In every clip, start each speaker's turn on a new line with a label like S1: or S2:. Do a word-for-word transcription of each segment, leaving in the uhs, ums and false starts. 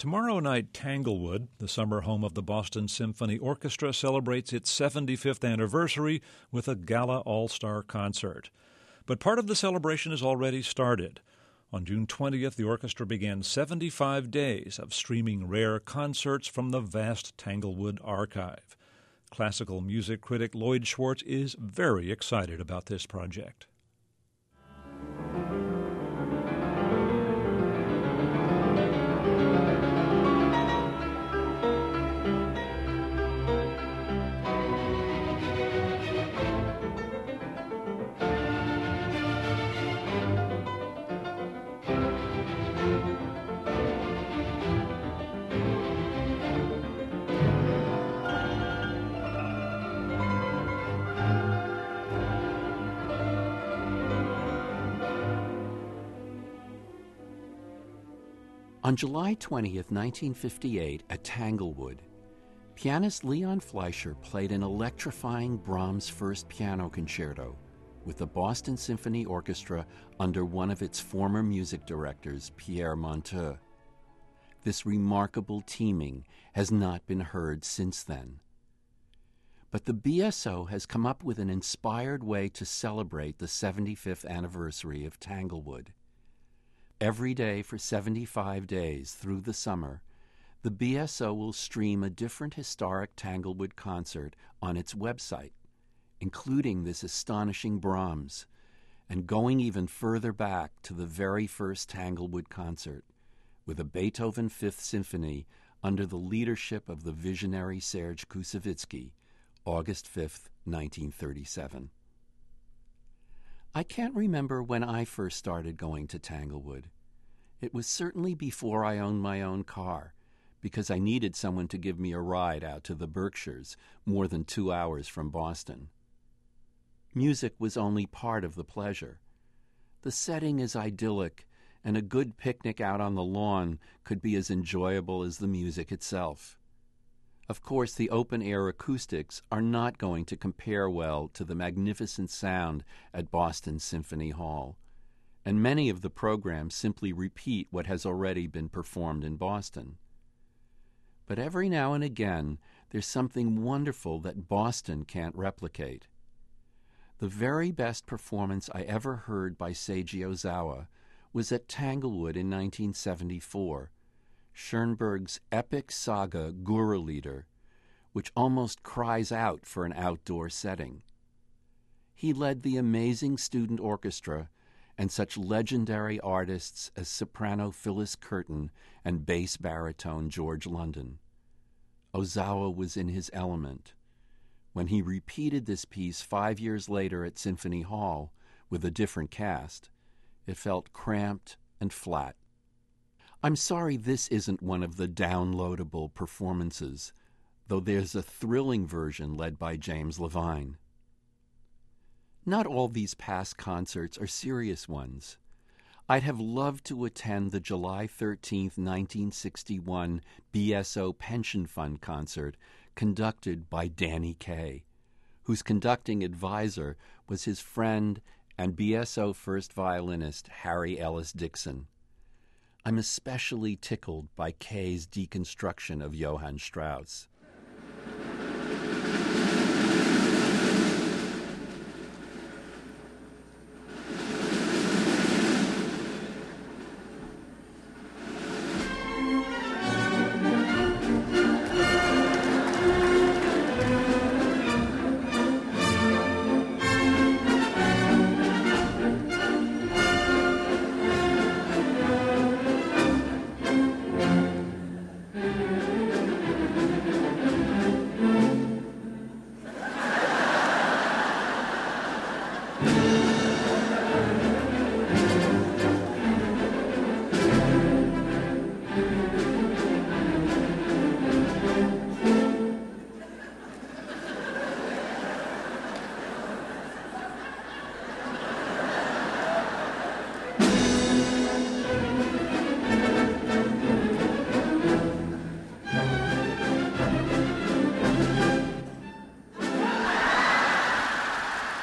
S1: Tomorrow night, Tanglewood, the summer home of the Boston Symphony Orchestra, celebrates its seventy-fifth anniversary with a gala all-star concert. But part of the celebration has already started. On June twentieth, the orchestra began seventy-five days of streaming rare concerts from the vast Tanglewood archive. Classical music critic Lloyd Schwartz is very excited about this project.
S2: On July twentieth, nineteen fifty-eight, at Tanglewood, pianist Leon Fleischer played an electrifying Brahms First Piano Concerto with the Boston Symphony Orchestra under one of its former music directors, Pierre Monteux. This remarkable teaming has not been heard since then. But the B S O has come up with an inspired way to celebrate the seventy-fifth anniversary of Tanglewood. Every day for seventy-five days through the summer, the B S O will stream a different historic Tanglewood concert on its website, including this astonishing Brahms, and going even further back to the very first Tanglewood concert, with a Beethoven Fifth Symphony under the leadership of the visionary Serge Koussevitzky, August fifth, nineteen thirty-seven. I can't remember when I first started going to Tanglewood. It was certainly before I owned my own car, because I needed someone to give me a ride out to the Berkshires, more than two hours from Boston. Music was only part of the pleasure. The setting is idyllic, and a good picnic out on the lawn could be as enjoyable as the music itself. Of course, the open-air acoustics are not going to compare well to the magnificent sound at Boston Symphony Hall, and many of the programs simply repeat what has already been performed in Boston. But every now and again, there's something wonderful that Boston can't replicate. The very best performance I ever heard by Seiji Ozawa was at Tanglewood in nineteen seventy-four, Schoenberg's epic saga Gurrelieder, which almost cries out for an outdoor setting. He led the amazing student orchestra and such legendary artists as soprano Phyllis Curtin and bass baritone George London. Ozawa was in his element. When he repeated this piece five years later at Symphony Hall with a different cast, it felt cramped and flat. I'm sorry this isn't one of the downloadable performances, though there's a thrilling version led by James Levine. Not all these past concerts are serious ones. I'd have loved to attend the July thirteenth, nineteen sixty-one B S O Pension Fund concert conducted by Danny Kaye, whose conducting advisor was his friend and B S O first violinist Harry Ellis Dixon. I'm especially tickled by Kaye's deconstruction of Johann Strauss.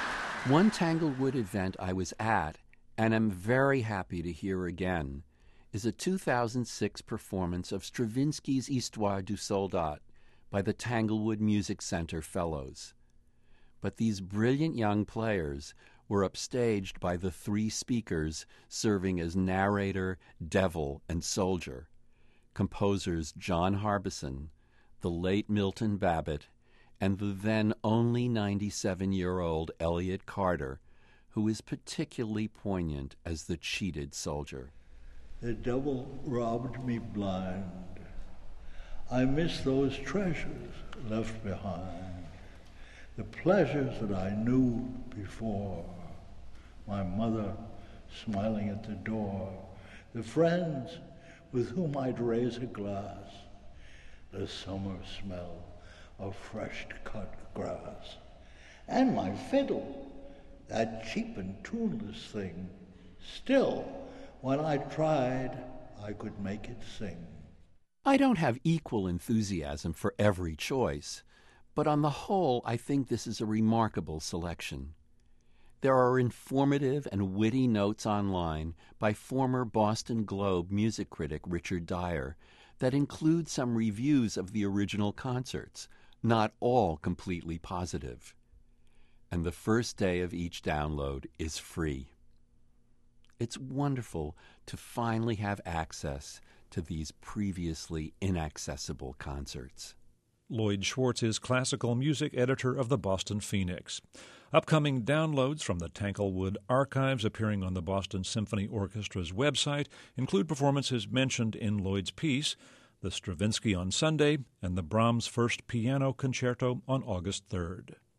S2: One Tanglewood event I was at, and am very happy to hear again, is a two thousand six performance of Stravinsky's Histoire du Soldat by the Tanglewood Music Center Fellows. But these brilliant young players were upstaged by the three speakers serving as narrator, devil, and soldier, composers John Harbison, the late Milton Babbitt, and the then only ninety-seven-year-old Elliott Carter, who is particularly poignant as the cheated soldier.
S3: The devil robbed me blind. I miss those treasures left behind, the pleasures that I knew before, my mother smiling at the door, the friends with whom I'd raise a glass, the summer smell of fresh cut grass, and my fiddle, that cheap and tuneless thing. Still, when I tried, I could make it sing.
S2: I don't have equal enthusiasm for every choice, but on the whole, I think this is a remarkable selection. There are informative and witty notes online by former Boston Globe music critic Richard Dyer that include some reviews of the original concerts, not all completely positive. And the first day of each download is free. It's wonderful to finally have access to these previously inaccessible concerts.
S1: Lloyd Schwartz is classical music editor of the Boston Phoenix. Upcoming downloads from the Tanglewood archives appearing on the Boston Symphony Orchestra's website include performances mentioned in Lloyd's piece, the Stravinsky on Sunday and the Brahms First Piano Concerto on August third.